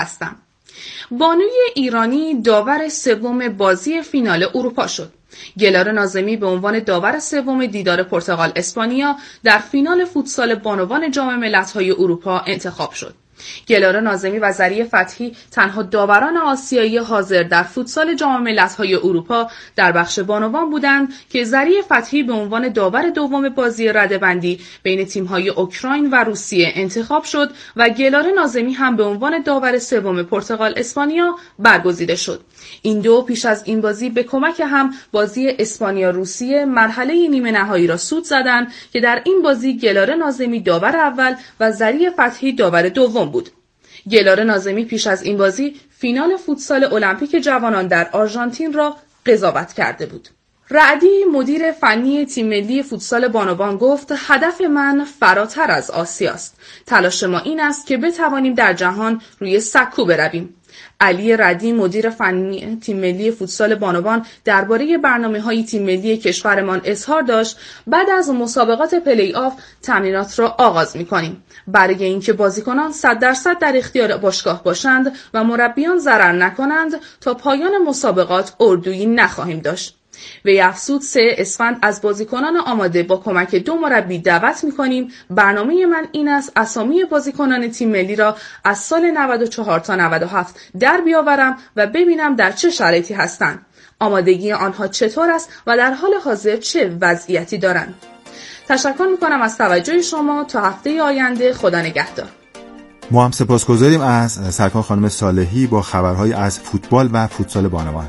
هستم. بانوی ایرانی داور سوم بازی فینال اروپا شد. گلار ناظمی به عنوان داور سوم دیدار پرتغال اسپانیا در فینال فوتسال بانوان جام ملت‌های اروپا انتخاب شد. گلار ناظمی و ذریع فتحی تنها داوران آسیایی حاضر در فوتسال جام ملت‌های اروپا در بخش بانوان بودند که ذریع فتحی به عنوان داور دوم بازی رده‌بندی بین تیم‌های اوکراین و روسیه انتخاب شد و گلار ناظمی هم به عنوان داور سوم پرتغال اسپانیا برگزیده شد. این دو پیش از این بازی به کمک هم بازی اسپانیا روسیه مرحله نیمه نهایی را سود زدند که در این بازی گلار ناظمی داور اول و ذریع فتحی داور دوم بود. گلار ناظمی پیش از این بازی فینال فوتسال المپیک جوانان در آرژانتین را قضاوت کرده بود. رعدی مدیر فنی تیم ملی فوتسال بانوان گفت هدف من فراتر از آسیاست. تلاش ما این است که بتوانیم در جهان روی سکو برویم. علی رعدی مدیر فنی تیم ملی فوتسال بانوان درباره برنامه‌های تیم ملی کشورمان اظهار داشت بعد از مسابقات پلی آف تمرینات را آغاز می‌کنیم برای اینکه بازیکنان 100% در اختیار باشگاه باشند و مربیان ضرر نکنند تا پایان مسابقات اردویی نخواهیم داشت. وی افزود 3 اسفند از بازیکنان آماده با کمک 2 مربی دعوت می‌کنیم. برنامه من این است اسامی بازیکنان تیم ملی را از سال 94 تا 97 در بیاورم و ببینم در چه شرایطی هستند، آمادگی آنها چطور است و در حال حاضر چه وضعیتی دارند. تشکر می‌کنم از توجه شما. تا هفته آینده، خدا نگهدار. ما هم سپاسگزاریم از سرکار خانم صالحی با خبرهای از فوتبال و فوتسال بانوان.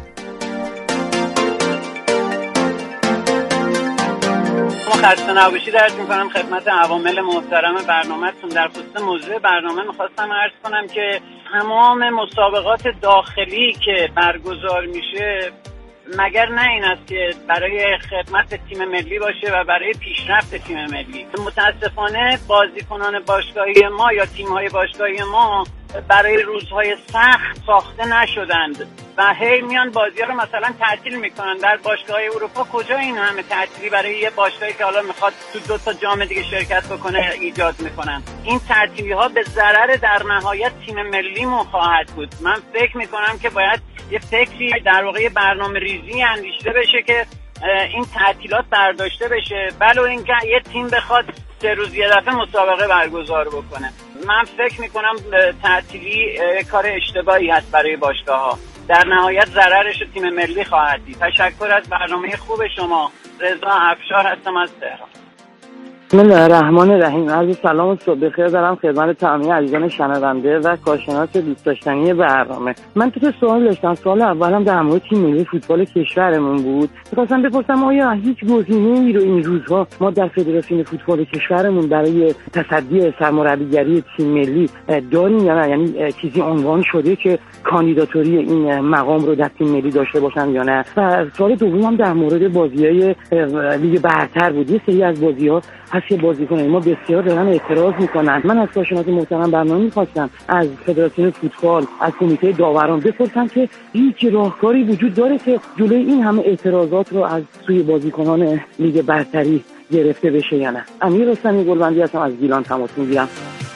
خسته نباشید عرض می‌کنم خدمت عوامل محترم برنامه‌تون. در خصوص موضوع برنامه می‌خواستم عرض کنم که تمام مسابقات داخلی که برگزار میشه مگر نه این است که برای خدمت تیم ملی باشه و برای پیشرفت تیم ملی. متاسفانه بازیکنان باشگاهی ما یا تیم‌های باشگاهی ما برای روزهای سخت ساخته نشدند و هی میان بازی‌ها رو مثلا تعطیل میکنن. در باشگاه‌های اروپا کجا این همه تعطیلی برای یه باشگاهی که حالا میخواد تو 2 تا جام دیگه شرکت بکنه ایجاد میکنن؟ این تعطیلی‌ها به ضرر در نهایت تیم ملیمون خواهد بود. من فکر میکنم که باید یه فکری در واقع برنامه ریزی اندیشیده بشه که این تعطیلات برداشته بشه، ولو اینکه یه تیم بخواد 3 روز یه دفعه مسابقه برگزار بکنه. من فکر میکنم تعطیلی کار اشتباهی هست برای باشگاه‌ها. در نهایت ضررش تیم ملی خواهد دید. تشکر از برنامه خوب شما. رضا افشار هستم از تهران. بسم الله الرحمن الرحیم. عرض سلام و صبح بخیر دارم خدمت تمامی عزیزان شنونده و کارشناس دوست داشتنی برنامه. من تو سوال داشتم. سوال اولم در مورد تیم ملی فوتبال کشورمون بود. می‌خواستم بپرسم آیا هیچ گزینه‌ای رو این روزها ما در فدراسیون فوتبال کشورمون برای تصدی سرمربیگری تیم ملی داریم یا نه؟ یعنی چیزی عنوان شده که کاندیداتوری این مقام رو در تیم ملی داشته باشن یا نه؟ و سوال دومم در مورد بازی‌های لیگ برتر بود. یه سری از بازی‌ها که بازیکنان ما بسیار دارن اعتراض میکنن. من از کارشناس محترم برنامه میخواستم از فدراسیون فوتبال، از کمیته داوران بپرسم که هیچ راهکاری وجود داره که جلوی این همه اعتراضات رو از سوی بازیکنان لیگ برتری گرفته بشه یا نه. امیر رستمی گلبندی هستم از گیلان تماس میگیرم.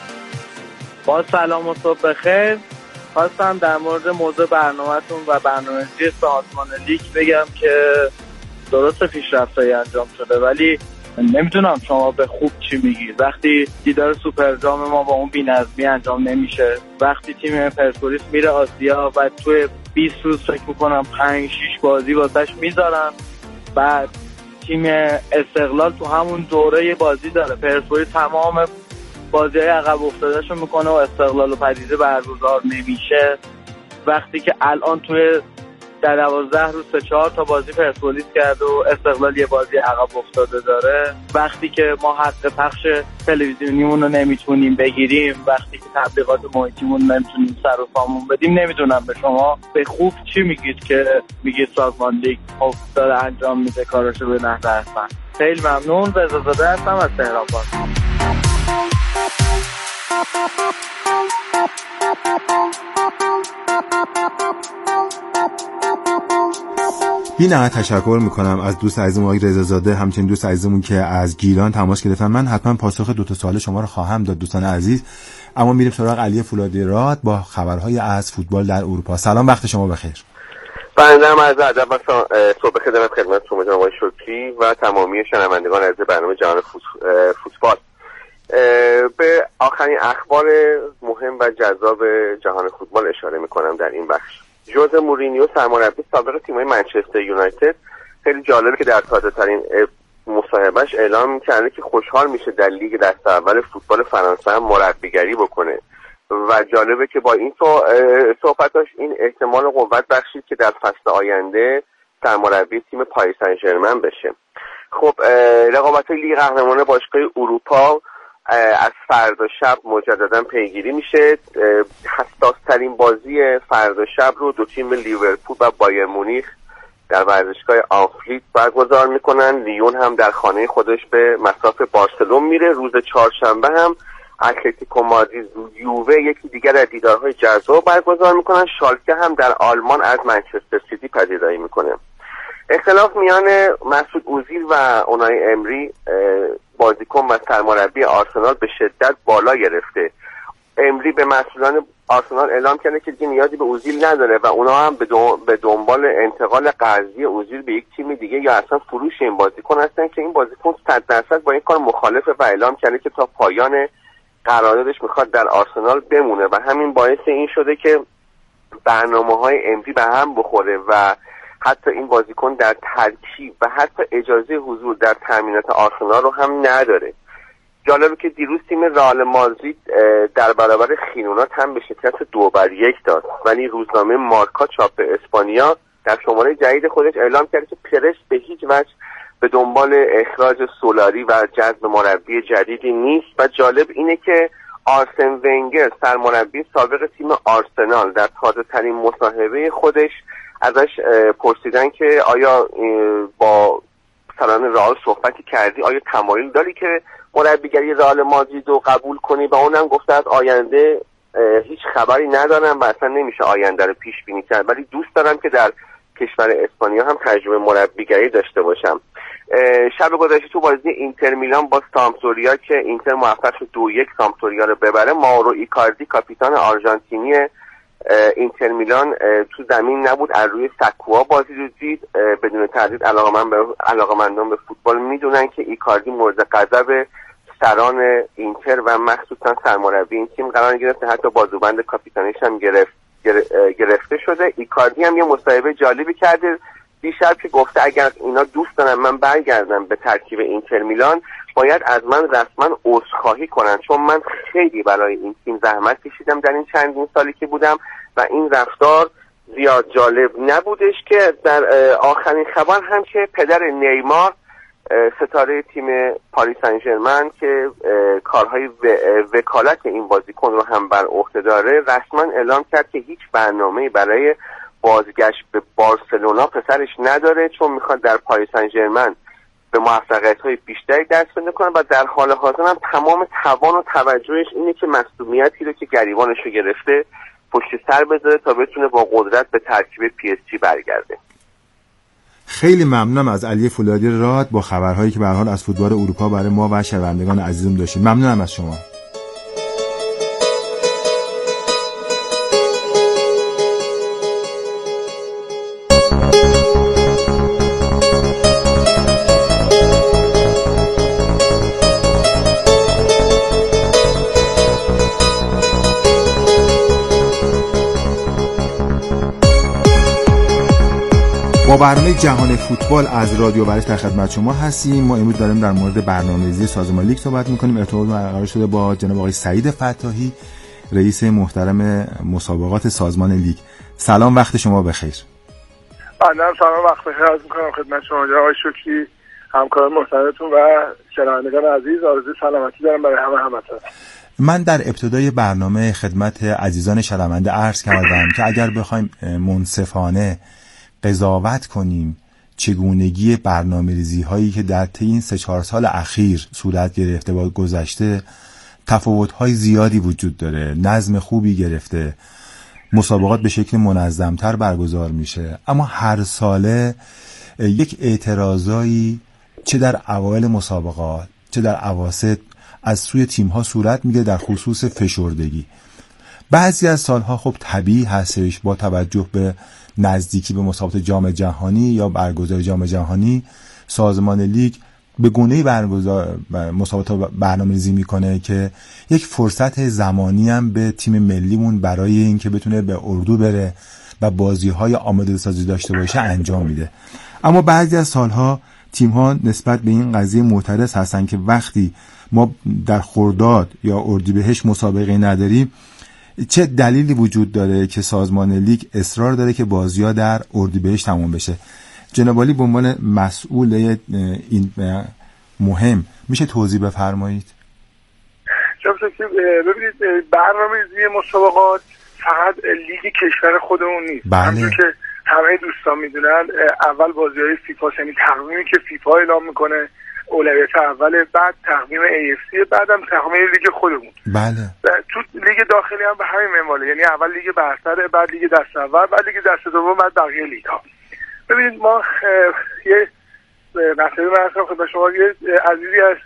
با سلام و صبح بخیر. خواستم در مورد موضوع برنامه‌تون و برنامه‌ریزی سازمان لیگ بگم که درست پیشرفت‌هایی انجام شده، ولی نمیدونم شما به خوب چی میگید. وقتی دیدار سوپر جام ما با اون بی‌نظمی انجام نمیشه، وقتی تیم پرسپولیس میره آسیا و توی 20 روز فکر میکنم 5-6 بازی واسش میذارن، بعد تیم استقلال تو همون دوره بازی داره، پرسپولیس تمام بازی‌های عقب افتادهشو میکنه و استقلال و پدیده برگزار نمیشه، وقتی که الان توی در 12 روز 4 تا بازی پرسپولیس کرد و استقلال یه بازی عقب افتاده داره، وقتی که ما حق پخش تلویزیونیمون رو نمیتونیم بگیریم، وقتی که تبلیغات محیطیمون نمیتونیم سر و پامون بدیم. نمیدونم به شما به خوب چی میگید که میگید سازمان لیگ خب داره انجام میده کاراشو به نحو احسن. خیلی ممنون. رضازاده هستم از تهران. بی نهایت تشکر میکنم از دوست عزیزم آقای رضازاده، همچنین دوست عزیزمون که از گیلان تماس گرفتن. من حتما پاسخ 2 تا سوال شما رو خواهم داد دوستان عزیز. اما میریم سراغ علی فولادی راد با خبرهای از فوتبال در اروپا. سلام، وقت شما بخیر. بنده عرض ادب و صبح خیر دارم خدمت شما جناب آقای شکری و تمامی شنوندگان عزیز برنامه جهان فوتبال. به آخرین اخبار مهم و جذاب جهان فوتبال اشاره میکنم در این بخش. ژوزه مورینیو سرمربی سابق تیم‌های منچستر یونایتد خیلی جالبه که در تازه‌ترین مصاحبهش اعلام کرده که خوشحال میشه در لیگ دست اول فوتبال فرانسه هم مربیگری بکنه و جالبه که با این صحبتاش این احتمال قوت بخشید که در فصل آینده سرمربی تیم پاریس سن ژرمن بشه. خب رقابت‌های لیگ قهرمانان باشگاه اروپا از فردا شب مجددا پیگیری میشه. حساس‌ترین بازی فردا شب رو دو تیم لیورپول و بایر مونیخ در ورزشگاه آنفیلد برگزار میکنن. لیون هم در خانه خودش به مصاف بارسلون میره. روز چهارشنبه هم اتلتیکو مادرید یووه یکی دیگر از دیدارهای جذاب برگزار میکنن. شالکه هم در آلمان از منچستر سیتی پذیرایی میکنه. اختلاف میان مسعود اوزیل و اونای امری بازیکن و سرمربی آرسنال به شدت بالا گرفته. امری به مسئولان آرسنال اعلام کرده که دیگه نیازی به اوزیل نداره و اونا هم به دنبال انتقال قرضی اوزیل به یک تیم دیگه یا اصلا فروش این بازیکن هستن که این بازیکن 100% با این کار مخالفه و اعلام کرده که تا پایان قراردادش میخواد در آرسنال بمونه و همین باعث این شده که برنامه‌های امری به هم بخوره و حتی این بازیکن در ترکیب و حتی اجازه حضور در تامینات آرسنال رو هم نداره. جالبه که دیروز تیم رئال مادرید در برابر خیونات هم به شکست 2-1 داد، ولی روزنامه مارکا چاپ اسپانیا در شماره جدید خودش اعلام کرد که پرس به هیچ وجه به دنبال اخراج سولاری و جذب مربی جدیدی نیست و جالب اینه که آرسن ونگر سرمربی سابق تیم آرسنال در تازه ترین مصاحبه خودش ازش پرسیدن که آیا با سران رئال صحبتی کردی، آیا تمایل داری که مربیگری رئال مادرید رو قبول کنی؟ و اونم گفته از آینده هیچ خبری ندارم و اصلا نمیشه آینده رو پیش بینی کرد، ولی دوست دارم که در کشور اسپانیا هم تجربه مربیگری داشته باشم. شب گذشته تو بازی اینتر میلان با سامپدوریا که اینتر موفق شد 2-1 سامپدوریا رو ببره، ماورو ایکاردی کاپیتان آرژانتینی اینتر میلان تو زمین نبود، از روی سکوها بازی رو دید. بدون تردید علاقه‌مندان به فوتبال میدونن که ایکاردی مورد غضب سران اینتر و مخصوصا سرمربی این تیم قرار گرفته، حتی بازوبند کاپیتانیش هم گرفته شده. ایکاردی هم یه مصاحبه جالبی کرده دیشب که گفته اگر اینا دوست دارن من برگردم به ترکیب اینتر میلان باید از من رسما عذرخواهی کنن، چون من خیلی برای این تیم زحمت کشیدم در این چندین سالی که بودم و این رفتار زیاد جالب نبودش. که در آخرین خبر هم که پدر نیمار ستاره تیم پاریس سن ژرمن که کارهای وکالت این بازیکن رو هم بر عهده داره رسما اعلام کرد که هیچ برنامه‌ای برای بازگشت به بارسلونا پسرش نداره، چون میخواد در پاریس سن ژرمن به موفقیت‌های بیشتری دست پیدا کنه و در حال حاضر هم تمام توان و توجهش اینه که مصدومیتی رو که گریبانش رو گرفته پشت سر بذاره تا بتونه با قدرت به ترکیب پی اس جی برگرده. خیلی ممنونم از علی فولادی راد با خبرهایی که به هر حال از فوتبال اروپا برای ما و شنوندگان عزیزم داشتید. ممنونم از شما. با برنامه جهان فوتبال از رادیو ورش در خدمت شما هستیم. ما امروز داریم در مورد برنامه‌ریزی سازمان لیگ صحبت می‌کنیم. ارتباط برقرار شده با جناب آقای سعید فتاحی، رئیس محترم مسابقات سازمان لیگ. سلام، وقت شما بخیر. سلام، وقت بخیر عرض می‌کنم خدمت شما جناب آقای شکری، همکاران محترمتون و شنوندگان عزیز. آرزوی سلامتی دارم برای همتون. من در ابتدای برنامه خدمت عزیزان شنونده عرض کردم که اگر بخوایم منصفانه قضاوت کنیم چگونگی برنامه‌ریزی هایی که در طی این 3-4 سال اخیر صورت گرفته با گذشته، تفاوت‌های زیادی وجود داره، نظم خوبی گرفته، مسابقات به شکل منظم‌تر برگزار میشه، اما هر ساله یک اعتراضایی چه در اوایل مسابقات چه در اواسط از سوی تیم‌ها صورت میگیره در خصوص فشردگی. بعضی از سالها خب طبیعی هستش با توجه به نزدیکی به مسابقات جام جهانی یا برگزاری جام جهانی، سازمان لیگ به گونه‌ای مسابقات برنامه‌ریزی میکنه که یک فرصت زمانی هم به تیم ملیمون برای اینکه بتونه به اردو بره و بازی‌های آماده سازی داشته باشه انجام میده. اما بعضی از سالها تیم‌ها نسبت به این قضیه معترض هستن که وقتی ما در خرداد یا اردیبهشت مسابقه نداریم، چه دلیلی وجود داره که سازمان لیگ اصرار داره که بازی‌ها در اردیبهشت تموم بشه؟ جناب عالی به عنوان مسئول این مهم میشه توضیح بفرمایید؟ ببینید برنامه‌ریزی مسابقات فقط لیگ کشور خودمون نیست. همونجور که همه دوستان میدونن اول بازی‌های فیفا، یعنی تقویمی که فیفا اعلام میکنه اولویت اول، بعد تقویم AFC، بعدم تقویم لیگ خودمون. بله. تو لیگ داخلی هم به همین منواله، یعنی اول لیگ برتر، بعد لیگ دست اول، بعد لیگ دست دوم، بعد بقیه لیگ‌ها. ببینید ما یه مسئله من خدمت شما، یه عزیزی از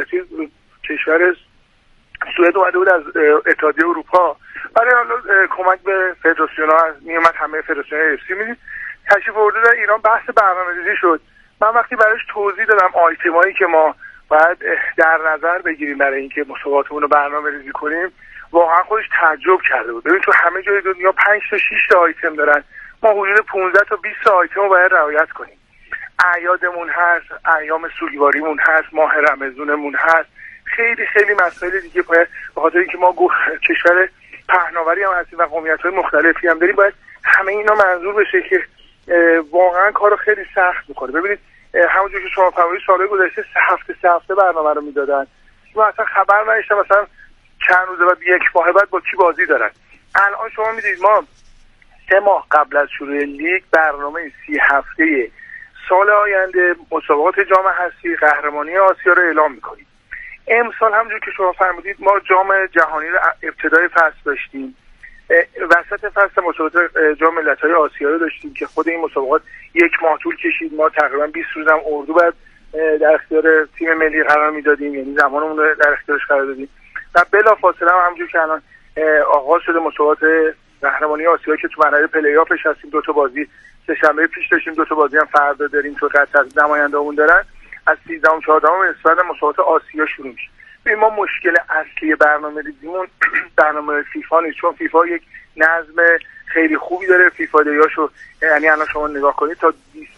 کشور سوئد اومده بود از اتحادیه اروپا برای کمک به فدراسیون‌ها، میومد همه فدراسیون‌های AFC میدید تشریف آورده در ایران، بحث برنامه‌ریزی شد. من وقتی براش توضیح دادم آیتمایی که ما باید در نظر بگیریم برای اینکه مسابقاتمون رو برنامه‌ریزی کنیم، واقعا خودش تعجب کرده بود. ببین تو همه جای دنیا 5 تا 6 تا آیتم دارن، ما حدود 15 تا 20 تا آیتم رو باید رعایت کنیم. اعیادمون هست، ایام سوگواریمون هست، ماه رمضانمون هست، خیلی خیلی مسائل دیگه باید، به خاطر اینکه ما کشور پهناوری هم هستیم و قومیت‌های مختلفی هم داریم، باید همه اینا منظور بشه که واقعا کارو خیلی سخت می‌کنه. ببینید همونجور که شما فرمودید سال‌های گذشته 3 هفته برنامه رو میدادن، ما اصلا خبر نداشتم مثلا چند روز بعد، یک ماه بعد با کی بازی دارن. الان شما می‌دید ما 3 ماه قبل از شروع لیگ برنامه 30 هفته سال آینده مسابقات جام حذفی قهرمانی آسیا رو اعلام می‌کنیم. امسال همونجور که شما فرمودید ما جام جهانی رو ابتدای فصل داشتیم، وسط فصل مسابقات جام ملت‌های آسیا رو داشتیم که خود این مسابقات 1 ماه طول کشید. ما تقریبا 20 روز هم اردو بعد در اختیار تیم ملی قرار میدادیم، یعنی زمانمون رو در اختیارش قرار دادیم و بلافاصله هم همونجور که الان آغاز شده مسابقات قهرمانی آسیا که تو مرحله پلی آفش هستیم، 2 تا بازی سه شنبه پیش داشتیم، 2 تا بازی هم فردا داریم تو قطر نماینده‌مون دارن. از 13 و 14 اسفند مسابقات آسیا شروع میشه. ببین ما مشکل اصلی برنامه‌ریزیمون برنامه فیفا نیست، چون فیفا یک نظم خیلی خوبی داره. فیفا دیاشو یعنی الان شما نگاه کنید تا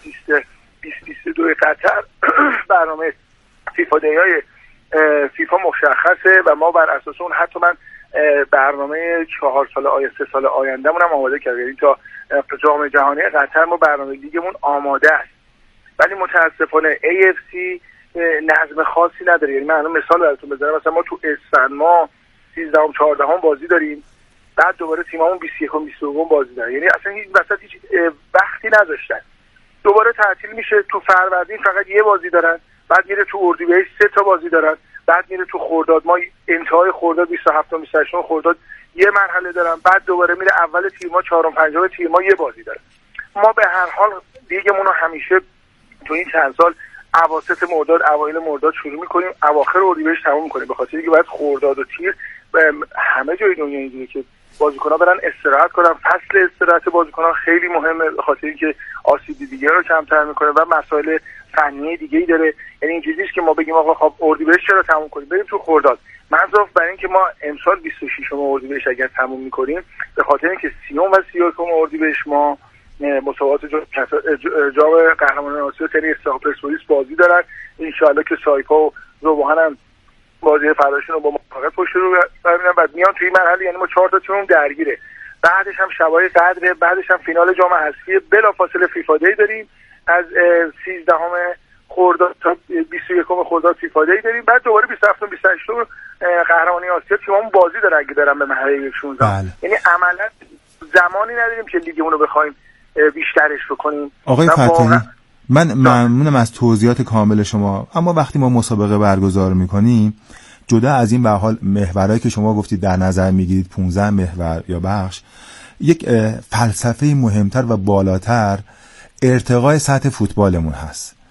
2022 قطر برنامه فیفا دیای فیفا مشخصه و ما بر اساس اون حتی من برنامه 4 سال آینده 3 سال آیندهمون هم آماده کردیم، یعنی تا جام جهانی قطر ما برنامه لیگمون آماده است. ولی متاسفانه AFC نظم خاصی نداره. یعنی من الان مثال براتون بزنم، مثلا ما تو اسفند ما 13 و 14 بازی داریم، بعد دوباره تیممون 21 و 22 بازی داره، یعنی اصلا هیچ وسط هیچ وقتی نذاشتن. دوباره تعطیل میشه، تو فروردین فقط 1 بازی دارن، بعد میره تو اردیبهشت 3 تا بازی دارن، بعد میره تو خرداد، ما انتهای خرداد 27 و 28 خرداد 1 مرحله دارن، بعد دوباره میره اول تیر ما 4 و 5 تیر ما 1 بازی داره. ما به هر حال لیگمون رو همیشه تو این چند سال اواسط مرداد اوایل مرداد شروع می‌کنیم، اواخر اردیبهشت تموم می‌کنیم، به خاطر اینکه باید خرداد و تیر همه جای دنیا اینجوریه که بازیکن‌ها برن استراحت کنن. فصل استراحت بازیکن‌ها خیلی مهمه، به خاطر اینکه آسیب دیگه رو کمتر می‌کنه و مسائل فنی دیگه‌ای داره. یعنی اینجوریه که ما بگیم آقا خب اردیبهشت چرا تموم کنیم بریم تو خرداد. منظور برای اینکه ما امسال 26 اردیبهشت اگر تموم می‌کنیم، به خاطر اینکه 30 و 31 اردیبهشت ما مسابقات جام قهرمانان آسیا تنی استقلال پرسپولیس بازی دارن. ان شاءالله که سایپا و روباهن هم بازی فرداشون رو با موفقیت پشت رو ببینن. بعد میان توی مرحله، یعنی ما 4 تا تیم درگیره، بعدش هم شبای قدره، بعدش هم فینال جام حذفی، بلافاصله فیفا دی داریم از 13 خرداد تا 21 خرداد فیفا دی داریم، بعد دوباره 27 و 28 قهرمانی آسیا تیممون بازی داره اگه دارن به مرحله 16. یعنی عملا زمانی نداریم که لیگمون رو بخوایم بیشترش بکنیم. آقای فتحی، من ممنونم از توضیحات کامل شما، اما وقتی ما مسابقه برگزار میکنیم، جدا از این به حال محورایی که شما گفتید در نظر میگیرید 15 محور یا بخش، یک فلسفه مهمتر و بالاتر ارتقای سطح فوتبالمون هست.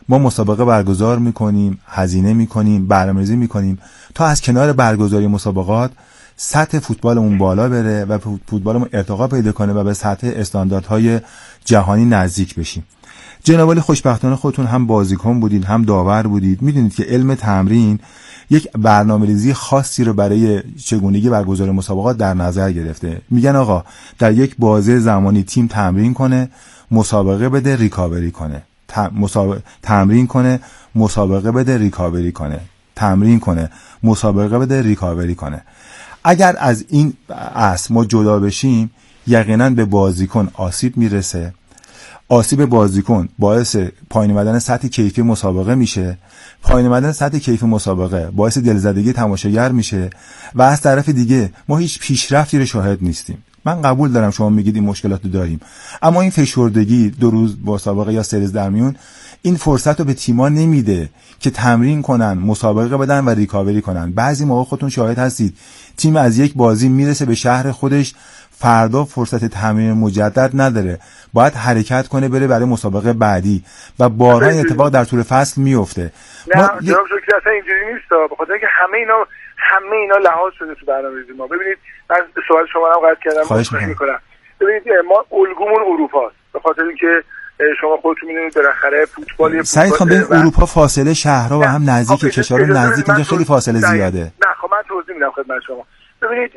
ما مسابقه برگزار میکنیم، هزینه میکنیم، برنامه‌ریزی میکنیم تا از کنار برگزاری مسابقات سطح فوتبالمون بالا بره و فوتبالمون ارتقا پیدا کنه و به سطح استانداردهای جهانی نزدیک بشیم. جناب عالی خوشبختانه خودتون هم بازیکن بودید هم داور بودید، میدونید که علم تمرین یک برنامه‌ریزی خاصی رو برای چگونگی برگزاری مسابقات در نظر گرفته. میگن آقا در یک بازه زمانی تیم تمرین کنه، مسابقه بده، ریکاوری کنه. تمرین کنه، مسابقه بده، ریکاوری کنه. تمرین کنه، مسابقه بده، ریکاوری کنه. اگر از این اصل ما جدا بشیم یقینا به بازیکن آسیب میرسه. آسیب بازیکن باعث پایین اومدن سطح کیفی مسابقه میشه، پایین اومدن سطح کیفی مسابقه باعث دلزدگی تماشاگر میشه و از طرف دیگه ما هیچ پیشرفتی رو شاهد نیستیم. من قبول دارم شما میگید این مشکلات رو داریم، اما این فشردگی 2 روز مسابقه یا 3 روز در میون این فرصت رو به تیم‌ها نمیده که تمرین کنن، مسابقه بدن و ریکاوری کنن. بعضی موقع خودتون شاهد هستید تیم از یک بازی میرسه به شهر خودش، فردا فرصت تمرین مجدد نداره، باید حرکت کنه بره برای مسابقه بعدی و بارها این اتفاق در طول فصل میفته. نه جناب شکری اصلا اینجوری نیست، به خاطر اینکه همه اینا لحاظ شده تو برنامه‌ریزی ما. ببینید من سوال شما رو قطع کردم، خواهش می‌کنم. ببینید ما الگومون اروپاست، به خاطر اینکه شما خودتون می‌دونید بالاخره فوتبال سعید خان ببین اروپا فاصله شهرها و هم نزدیک، کشورها نزدیک، اینجا خیلی فاصله زیاده. نه خب من توضیح میدم خدمت شما. ببینید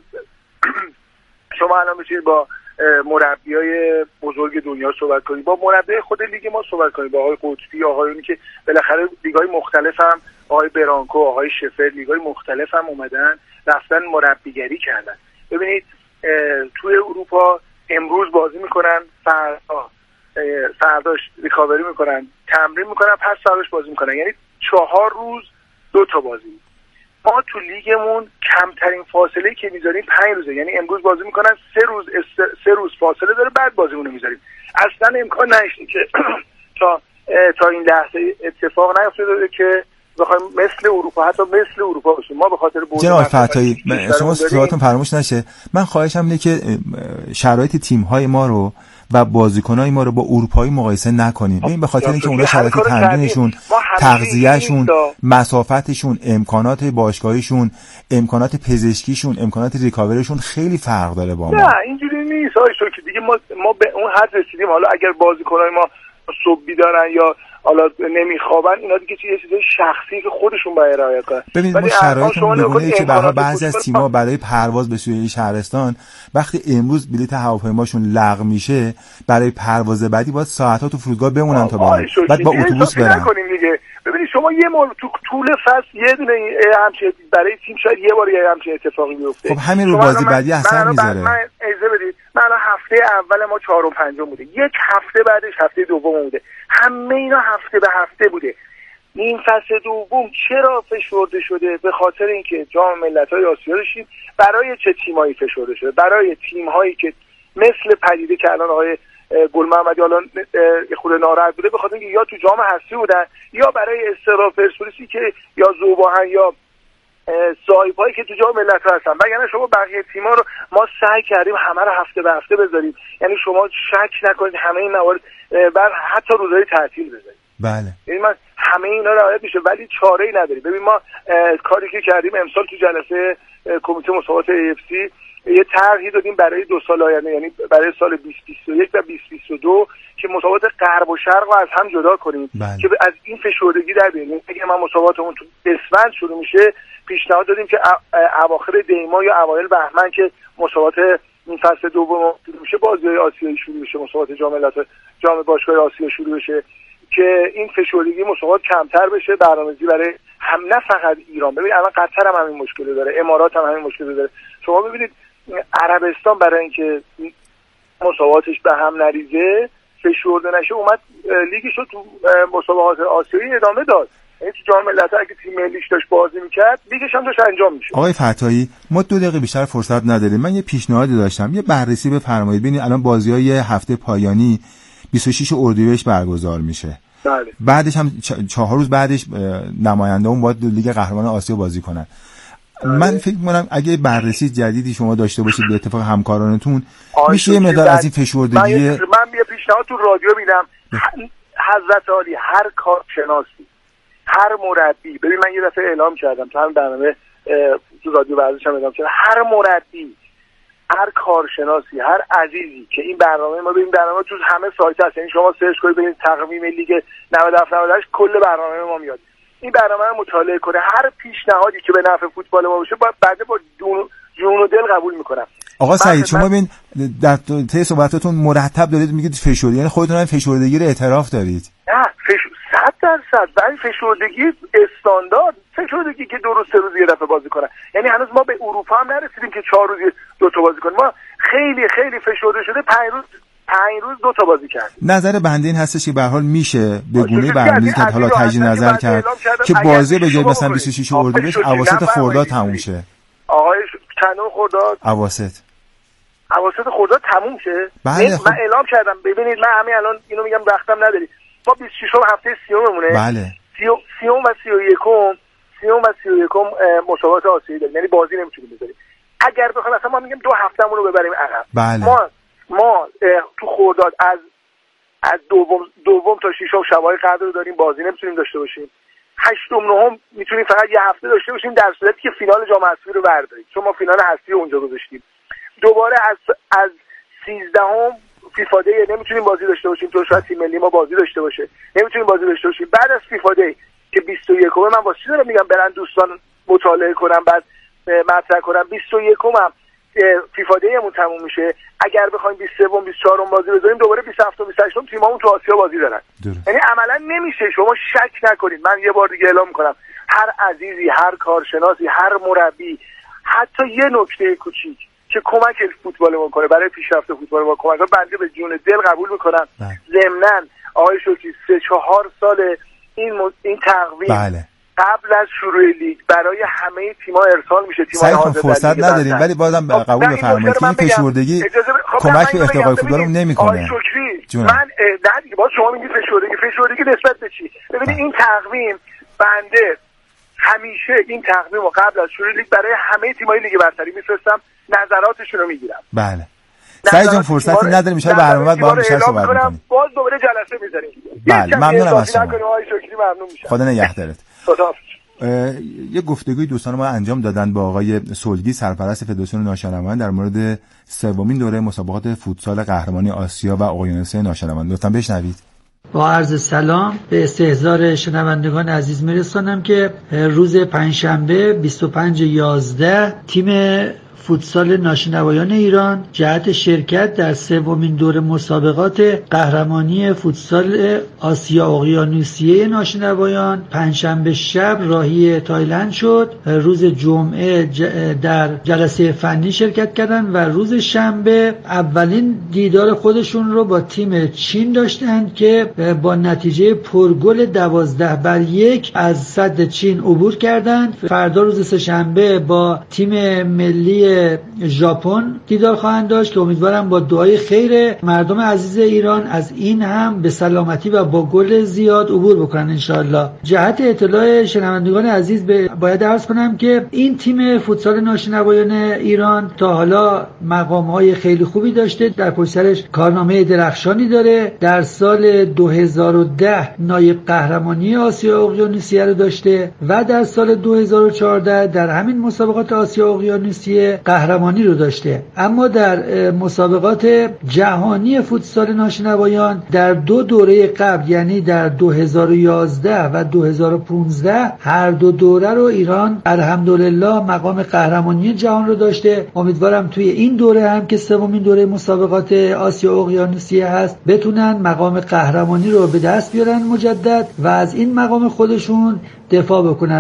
شما الان میتونید با مربیای بزرگ دنیا صحبت کنید، با مربی خود لیگ ما صحبت کنید، با آقای قطبی، آقایونی که بالاخره لیگ‌های مختلف هم، آقای برانکو، آقای شفر، لیگ‌های مختلف هم اومدن رفتن مربیگری کردن. ببینید توی اروپا امروز بازی میکنن، فرداش ریکاوری میکنن، تمرین میکنن، پس فرداش بازی میکنن، یعنی 4 روز 2 تا بازی. ما تو لیگمون کمترین فاصله که میذاریم 5 روزه، یعنی امروز بازی میکنن 3 روز فاصله داره بعد بازیمون رو میذاریم. اصلا امکان نشه که تا این لحظه اتفاق نیفتاده که بخوایم مثل اروپا، حتی مثل اروپا باشیم. ما به خاطر جناب فتایی شما سوالتون فراموش نشه، من خواهشم اینه که شرایط تیم‌های ما رو و بازیکنای ما رو با اروپایی مقایسه نکنیم. این به خاطر اینکه اونها شرایط تمرینشون، تغذیه‌شون، مسافتشون، امکانات باشگاهیشون، امکانات پزشکیشون، امکانات ریکاوریشون خیلی فرق داره با ما. نه اینجوری نیست آقای شوکی، دیگه ما به اون حد رسیدیم. حالا اگر بازیکنای ما صبح بیدارن یا حالا نمیخوابن، اینا دیگه چیزای شخصی که خودشون باید رعایت کنن. ببینید ما شرایطمون میگه که برای بعضی از تیم‌ها برای پرواز به سوی شهرستان وقتی امروز بلیط هواپیماشون لغو میشه، برای پرواز بعدی باید ساعت‌ها تو فرودگاه بمونن تا برن، بعد با اتوبوس برن. ببینید شما یه مورد تو طول فصل یه دونه همچین برای تیم شاید یه بار یه همچین اتفاقی بیفته. خب همین رو بازی بعدی اثر میذاره. من اجازه بدید، من الان هفته اول ما 4 و 5 بوده، یک هفته بعدش هفته دوم بوده، همه اینا هفته به هفته بوده. این فصل دوم چرا فشرده شده؟ به خاطر اینکه جام ملت‌های آسیا داشتیم. برای چه تیمایی فشرده شده؟ برای تیم‌هایی که مثل پدیده که الان آقای گل محمدی الان خود ناراحت بوده، به خاطر اینکه یا تو جام حذفی بودن یا برای استقرار پرسپولیسی که یا ذوب‌آهن یا صاحبایی که تو جام ملت‌ها هستن. وگرنه شما بقیه تیم‌ها رو ما سعی کردیم همه رو هفته به هفته بذاریم، یعنی شما شک نکنید همه این موارد بر حتی روزهای تعطیل بذارید. بله. یعنی من همه اینا رعایت میشه ولی چاره‌ای نداریم. ببین ما کاری که کردیم امسال تو جلسه کمیته مسابقات AFC یه طرحی دادیم برای 2 سال آینده، یعنی برای سال 2021 و 2022 که مسابقات غرب و شرق رو از هم جدا کنیم. بله. که از این فشردگی در بیاریم. اگه ما مسابقاتمون تو اسفند شروع میشه، پیشنهاد دادیم که اواخر دی‌ماه یا اوایل بهمن که مسابقات این فصل دوم شروع میشه، بازی‌های آسیایی شروع بشه، مسابقات جام باشگاه آسیا شروع بشه که این فشردگی مسابقات کمتر بشه، برنامه‌ریزی برای هم نه فقط ایران. ببین الان قطر هم همین مشکل داره، امارات هم همین مشکل داره. شما ببینید عربستان برای اینکه مسابقاتش به هم نریزه، فشرده نشه، اومد لیگش رو تو مسابقات آسیایی ادامه داد. یعنی تو جام ملت‌ها اگه تیم ملیش داشت بازی می‌کرد، لیگش هم داشت انجام می‌شد. آقای فتایی ما 2 دقیقه بیشتر فرصت نداریم. من یه پیشنهادی داشتم، یه بررسی بفرمایید. ببینید الان بازی‌های هفته پایانی 26 اردیبهشت برگزار میشه. بله. بعدش هم 4 روز بعدش نماینده‌مون باید لیگ قهرمان آسیا بازی کنن. من فکر می‌کنم اگه بررسی جدیدی شما داشته باشید به اتفاق همکارانتون، میشه یه مقدار از این فشردگی. من یه پیشنهاد تو رادیو میدم، حضرت عالی، هر کارشناسی، هر مربی، ببین من یه دفعه اعلام کردم تو هم برنامه تو رادیو ورزش هم اعلام کردم، هر مربی، هر کارشناسی، هر عزیزی که این برنامه ما، ببین برنامه تو همه سایت هست، یعنی شما سرچ کنید ببینید تقویم لیگ 97-98 کل برنامه ما میاد. این برنامه رو مطالعه کنه، هر پیشنهادی که به نفع فوتبال ما باشه بعد با جون و دل قبول میکنم. آقا سعید شما ببین در طی صحبتاتون مرتب دارید میگید فشردگی، یعنی خودتون هم فشردگی رو اعتراف دارید. نه 100%. برای فشردگی استاندارد، فشردگی که 2 روز 3 روز یه دفعه بازی کنن، یعنی هنوز ما به اروپا هم نرسیدیم که 4 روز 2 تا بازی کنیم. ما خیلی خیلی فشرده شده 5 روز 2 تا بازی کرد. نظر بنده این هستش که به هر حال میشه به گونه برنامه‌ریزی که حالا تجدید نظر کرد که بازی به جای مثلا 26 اردیبهشت اواسط خرداد تموم شه. آقای چند خرداد؟ اواسط خرداد تموم شه. بله من اعلام کردم. ببینید من همین الان اینو میگم وقتم نداری. ما 26 هفته 30 مونه. بله. 30 و 31 مسابقات آسیایی داریم، یعنی بازی نمیتونیم بذاریم. اگر بخوایم مثلا ما میگیم 2 هفتهمون رو ببریم عقب. بله. ما تو خرداد از دوم تا 6 شبای قدر رو داریم، بازی نمیتونیم داشته باشیم. 8 و 9 میتونیم فقط یه هفته داشته باشیم در صورتی که فینال جام حذفی رو برداریم، چون ما فینال حذفی اونجا گذاشتیم. دوباره از 13 فیفا دی نمیتونیم بازی داشته باشیم، تو شاید تیم ملی ما بازی داشته باشه، نمیتونیم بازی داشته باشیم. بعد از فیفا دی که 21 من واسه چی دارم میگم برن دوستان مطالعه کنم بعد مطرح کنم، 21 هم فیفا دیمون تموم میشه. اگر بخوایم 23 24 بازی بذاریم دوباره 27 و 28 تیمامون تو آسیا بازی دارن. یعنی عملا نمیشه. شما شک نکنید، من یه بار دیگه اعلام میکنم، هر عزیزی، هر کارشناسی، هر مربی، حتی یه نکته کوچیک که کمک فوتبال ما کنه، برای پیشرفت فوتبال ما کمک کنه، بنده به جون دل قبول میکنم. ضمناً آقای شوکی 3-4 سال این تقویم قبل از شروع لیگ برای همه تیم‌ها ارسال میشه. تیم‌های حاضر فرصت نداریم، ولی بازم قبول بفرمایید که این فشردگی کمک به ارتقای فوتبال نمی‌کنه. آقای شکری من نه دیگه باز شما میگید فشردگی نسبت به چی؟ ببینید این تقویم بنده همیشه این تقویم رو قبل از شروع لیگ برای همه تیم‌های لیگ برتری میفرستم، نظراتشون رو میگیرم. بله. سعید جان فرصتی نداریم، میشه برنامه بعد با هم بیشتر صحبت کنیم. باز دوباره جلسه می‌ذاریم. بله ممنونم از شما. آقای شکری ممنون میشم. خدا نگهدارت. خدا. یه گفتگوی دوستان ما انجام دادن با آقای سلگی سرپرست فدراسیون ناشنوایان در مورد سومین دوره مسابقات فوتسال قهرمانی آسیا و اقیانوسیه ناشنوایان. لطفاً بشنوید. با عرض سلام به استحضار شنوندگان عزیز میرسانم که روز پنجشنبه 25/11 تیم فوتسال ناشنوایان ایران جهت شرکت در سومین دوره مسابقات قهرمانی فوتسال آسیا اقیانوسیه ناشنوایان پنجشنبه شب راهی تایلند شد. روز جمعه در جلسه فنی شرکت کردند و روز شنبه اولین دیدار خودشون رو با تیم چین داشتند که با نتیجه پرگل 12-1 از سد چین عبور کردند. فردا روز سه‌شنبه با تیم ملی ژاپن دیدار خواهند داشت که امیدوارم با دعای خیر مردم عزیز ایران از این هم به سلامتی و با گل زیاد عبور بکنن انشاءالله. جهت اطلاع شنوندگان عزیز باید عرض کنم که این تیم فوتسال ناشنوایان ایران تا حالا مقام‌های خیلی خوبی داشته، در پشت سرش کارنامه درخشانی داره. در سال 2010 نایب قهرمانی آسیا اقیانوسیه رو داشته و در سال 2014 در همین مسابقات آسیا اقیانوسیه قهرمانی رو داشته. اما در مسابقات جهانی فوتسال ناشنوایان در 2 دوره قبل، یعنی در 2011 و 2015 هر 2 دوره رو ایران الحمدلله مقام قهرمانی جهان رو داشته. امیدوارم توی این دوره هم که سومین دوره مسابقات آسیا اقیانوسیه هست بتونن مقام قهرمانی رو به دست بیارن مجدد و از این مقام خودشون دفاع بکنن.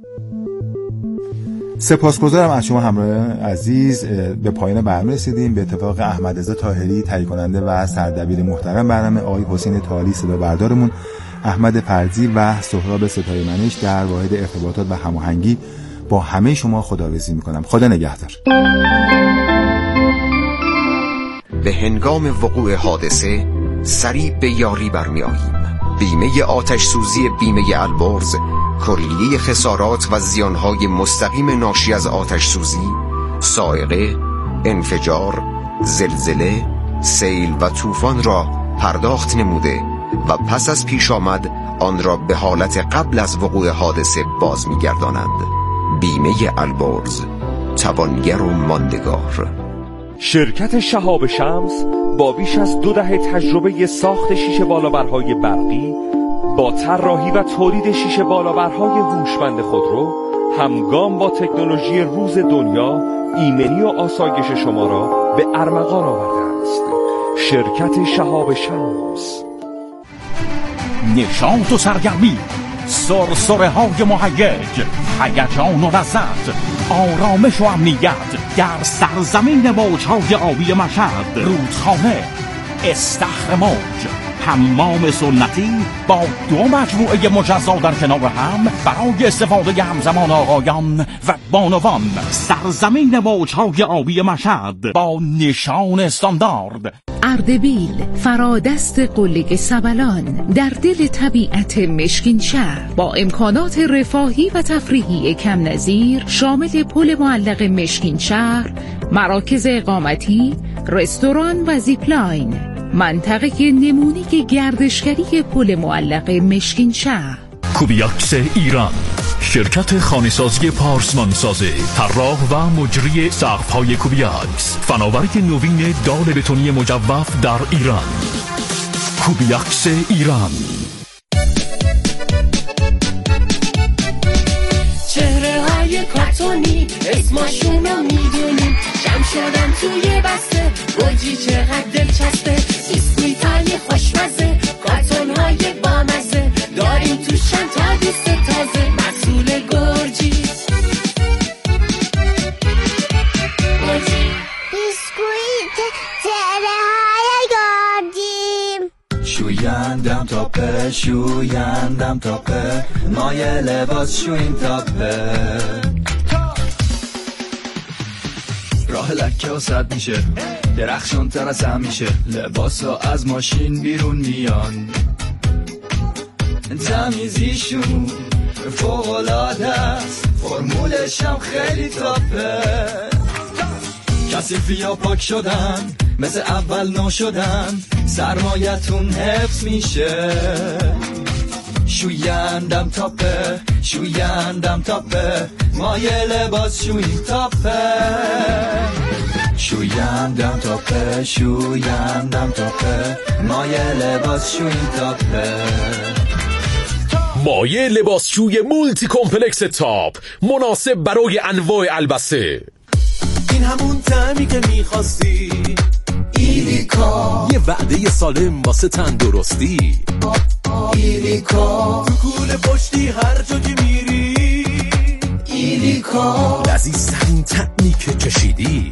سپاسگزارم از شما همراه عزیز. به پایان برنامه رسیدیم. به اتفاق احمد رضا طاهری تهیه کننده و سردبیر محترم برنامه، آقای حسین تالی صدا بردارمون، احمد پرزی و سهراب ستاره منش در واحد ارتباطات و هماهنگی، با همه شما خداحافظی میکنم. خدا نگهدار. به هنگام وقوع حادثه سریع به یاری برمی آییم. بیمه آتش سوزی بیمه البرز کلیه خسارات و زیانهای مستقیم ناشی از آتش سوزی، صاعقه، انفجار، زلزله، سیل و طوفان را پرداخت نموده و پس از پیش آمد آن را به حالت قبل از وقوع حادثه باز می‌گردانند. بیمه البرز، توانگر و ماندگار. شرکت شهاب شمس با بیش از 2 دهه تجربه ساخت شیشه بالابرهای برقی با طراحی و تولید شیشه بالابرهای هوشمند خودرو همگام با تکنولوژی روز دنیا ایمنی و آسایش شما را به ارمغان آورده است. شرکت شهاب شمس. نشاط و سرگرمی، سرسره های مهیج، هیجان و لذت، آرامش و امنیت در سرزمین موج‌های آبی مشهد. رودخانه، استخر موج، حمام سنتی با 2 مجموعه مجزا در کنار هم برای استفاده همزمان آقایان و بانوان. سرزمین موج‌های آبی مشهد با نشان استاندارد. اردبیل، فرادست قله سبلان در دل طبیعت مشکین شهر با امکانات رفاهی و تفریحی کم نظیر شامل پل معلق مشکین شهر، مراکز اقامتی، رستوران و زیپلاین. منطقه نمونی گردشگری پل معلق مشکین شهر. کوبیاکس ایران، شرکت خانه‌سازی پارسمانسازی، طراح و مجری سقف‌های کوبیاکس، فناوری نوین دال بتونی مجوف در ایران. کوبیاکس ایران. چهره‌های کارتونی اسمشون رو میدونیم، جمع شدن توی بسته، گرجی چقدر دلچسبه، بیسکویت‌های خوشمزه، کارتون‌های بامزه، داریم تو چند تا دوست تازه، محصول گرجی. بیسکویت چهره‌های گرجی. شویندم تاپه، شویندم تاپه، مایه لباس شوین تاپه. راه لکه و سد میشه، درخشان تر از هم میشه، لباس ها از ماشین بیرون میان، تمیزیشون فوق‌العاده است، فرمولش هم خیلی تاپه. کثیفی ها پاک شدن، مثل اول نو شدن، سرمایتون حفظ میشه. شویندم تاپه، شویندم تاپه، مایه لباس شوین تاپه. شویندم تاپه، شویندم تاپه، مایه لباس شوین تاپه. مایه لباسشوی مولتی کمپلکس تاپ، مناسب برای انواع البسه. این همون طعمی که میخواستی، ایلیکا، یه وعده سالم واسه تندرستی. ایلیکا، تو کوله پشتی هر جا که میری، ایلیکا، لذیذترین طعمی که چشیدی.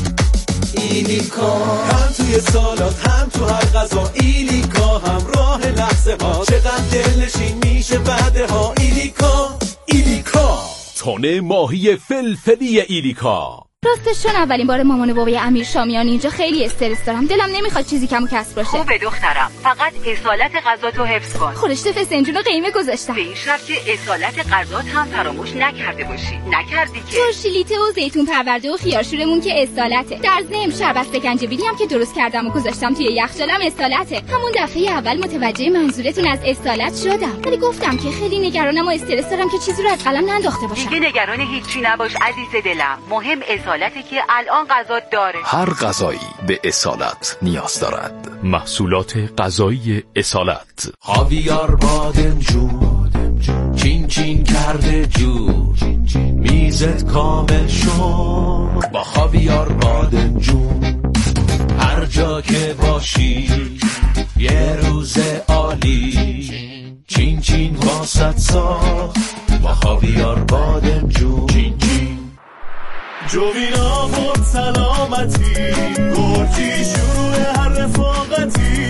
ایلیکا، هم توی سالات هم تو هر غذا، ایلیکا همراه لحظه ها، چقدر دلنشین میشه بعده ها. ایلیکا، ایلیکا، تن ماهی فلفلی ایلیکا. راستش چون اولین بار مامان و بابای امیر شامیان اینجا خیلی استرس دارم، دلم نمیخواد چیزی کم و کسر باشه. خوبه دخترم، فقط اصالت غذاتو حفظ کن. خورشت فسنجون رو قیمه گذاشتم، به این شرط که اصالت غذات هم فراموش نکرده باشی. نکردی که؟ ترشیلیته و زیتون پرورده و خیارشورمون که اصالته. در ضمن شربت سکنجبیلی هم که درست کردم و گذاشتم توی یخچالم اصالته. همون دفعه اول متوجه منظورتون از اصالت شدم، ولی گفتم که خیلی نگرانم و استرس دارم که چیزی رو از قلم ننداخته باشم. دیگه نگران هیچی نباش عزیز دلم، مهم اصالته که الان غذا داره. هر غذایی به اصالت نیاز دارد. محصولات غذایی اصالت. خاویار بادمجون، چین چین کرده جور، میزت کامل شد با خاویار بادمجون. هر جا که باشی یه روز عالی، چین چین واسط ساخت با خاویار بادمجون. چین چین جوین آورد سلامتی، گرجی شروع هر رفاقتی.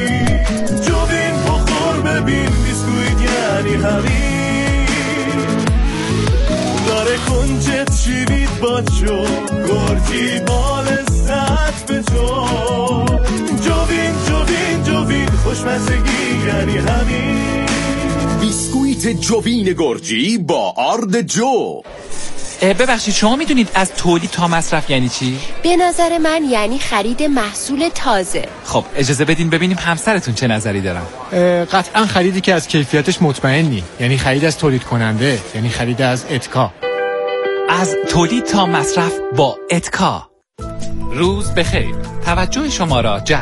جوین بخور ببین، بیسکویت یعنی همین، داره کنجت شیرید با جو، گرجی بال ست به جو. جوین جوین جوین خوشمزگی یعنی همین، بیسکویت جوین گرجی با آرد جو. ببخشید شما میدونید از تولید تا مصرف یعنی چی؟ به نظر من یعنی خرید محصول تازه. خب اجازه بدین ببینیم همسرتون چه نظری دارن. قطعا خریدی که از کیفیتش مطمئنی، یعنی خرید از تولید کننده، یعنی خرید از اتکا. از تولید تا مصرف با اتکا. روز بخیر. توجه شما را